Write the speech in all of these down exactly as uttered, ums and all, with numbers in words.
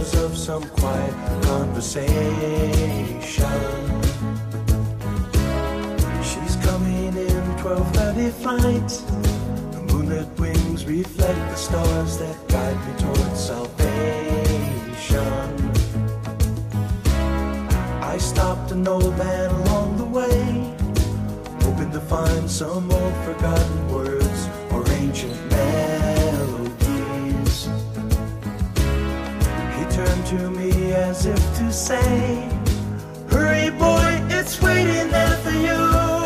echoes of some quiet conversation. She's coming in twelve thirty flight. The moonlit wings reflect the stars that guide me towards salvation. I stopped an old man along the way, hoping to find some old forgotten words or ancient melodies. He turned to me as if to say, hurry boy, it's waiting there for you.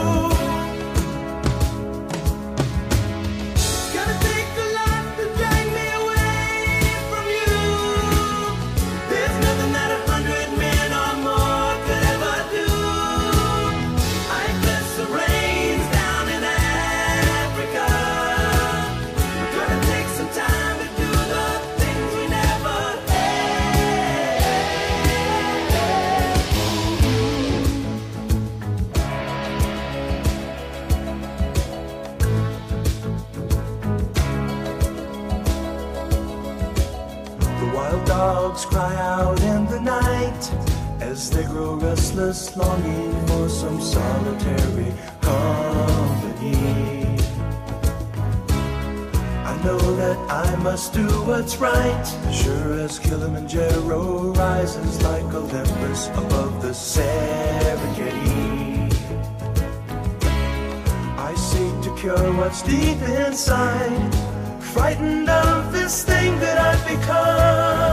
Dogs cry out in the night as they grow restless, longing for some solitary company. I know that I must do what's right, sure as Kilimanjaro rises like Olympus above the Serengeti. I seek to cure what's deep inside, frightened of this thing that I've become.